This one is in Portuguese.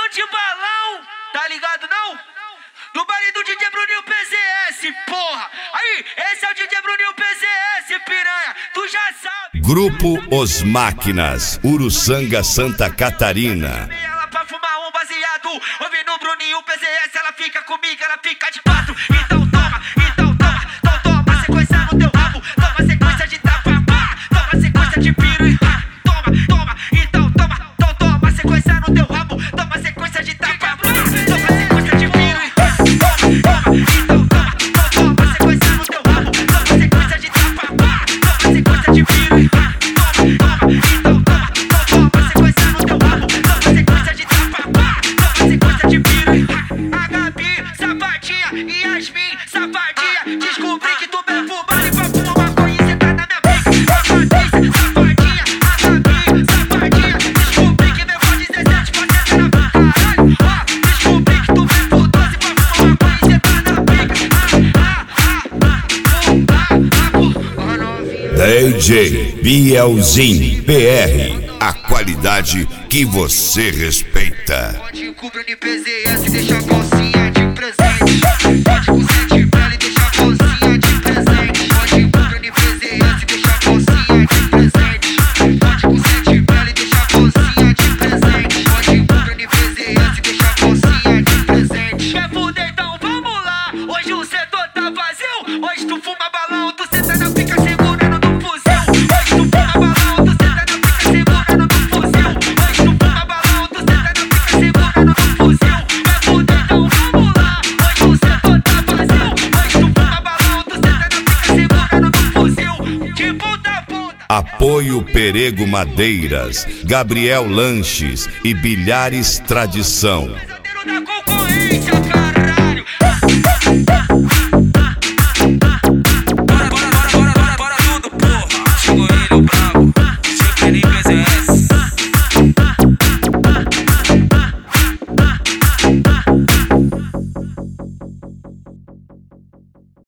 som de balão, tá ligado não? No baile do DJ Bruninho PZS, porra. Aí, esse é o DJ Bruninho PZS, piranha, tu já sabe. Grupo Os Máquinas, Uruçanga, Santa Catarina. Ela pra fumar um baseado, ouvindo o Bruninho PZS, ela fica comigo, ela fica de quatro. Então toma, toma sequência no teu rabo, toma sequência de tapa, toma sequência de piru e toma, então toma sequência no teu rabo, toma sequência de tapa, toma sequência de piru e então toma sequência no teu rabo, toma sequência de tapa, toma sequência de piru e então toma sequência no teu rabo, toma sequência de tapa, toma sequência de piru e a Gabi, safadinha, e Yasmin, safadinha, descobri que tu bebe fumado e pra fumar maconha e cê tá na minha pica. A Patrícia, safadinha, a Gabi, safadinha, descobri que meu 17 pra cê na caralho. Descobri que tu bebe por 12 pra fumar maconha e cê tá na pica. DJ Bielzinho PR, a qualidade que você respeita. Pode cobrar no PZS, deixa a calcinha de presente. Pode com 7 pele e deixa a calcinha de presente. Pode cobrar no PZS, deixa a calcinha de presente. Pode com 7 pele e deixa a calcinha de presente. Pode cobrar no PZS, deixa a calcinha de presente. Quer fuder, então vamos lá. Hoje o setor tá vazio. Hoje tu fuma balão, tu senta na pica segurando no fuzil. Hoje tu fuma balão, tu senta na pica segurando no fuzil. Hoje tu fuma balão, tu senta na pica segurando no fuzil. Quer fuder, então vamos lá. Hoje o setor tá vazio. Hoje tu fuma balão, tu senta na pica segurando no fuzil. De ponta a ponta. Apoio Perego Madeiras, Gabriel Lanches e Bilhares Tradição.